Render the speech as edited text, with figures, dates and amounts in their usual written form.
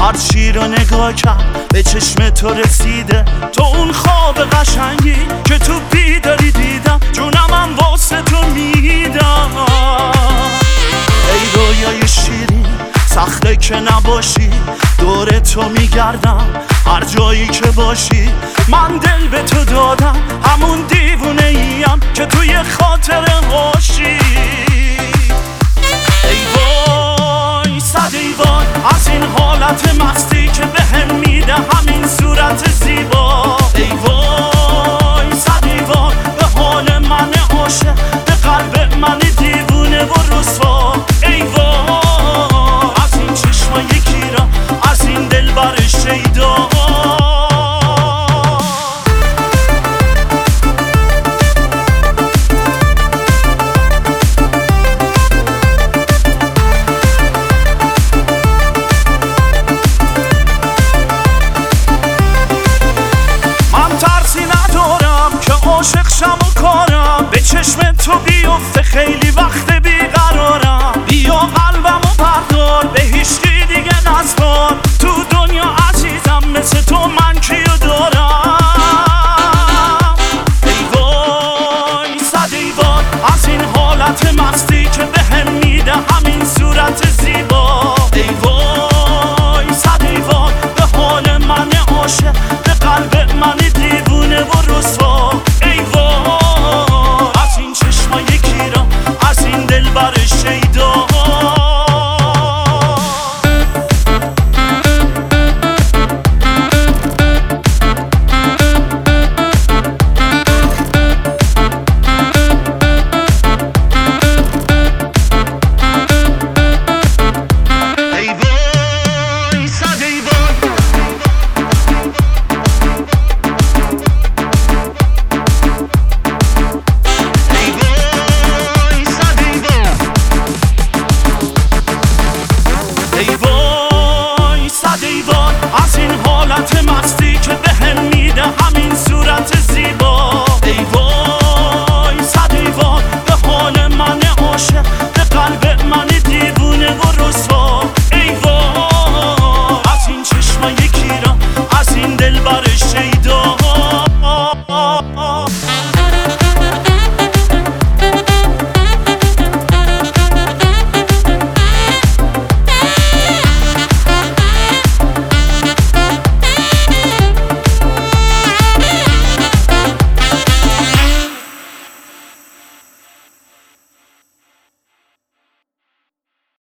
هر چی رو نگاه کرد به چشم تو رسیده. تو اون خواب قشنگی که تو بیداری دیدم، جونمم واسه تو میدم. ای رویای شیرین سخته که نباشی، دور تو میگردم هر جایی که باشی. من دل به تو دادم، همون دیوونه ایم که توی خاطر هاشی. ای وای صد ای وای از این حالت مستی که بهم میده همین صورت زیبا. ای وای صد ای وای به حال من عاشق، به قلب من دیوونه و رسوا. ای وای از این چشمای گیرا، از این دلبر شیدا. عاشق شم و کارم به چشم تو بیفته خیلی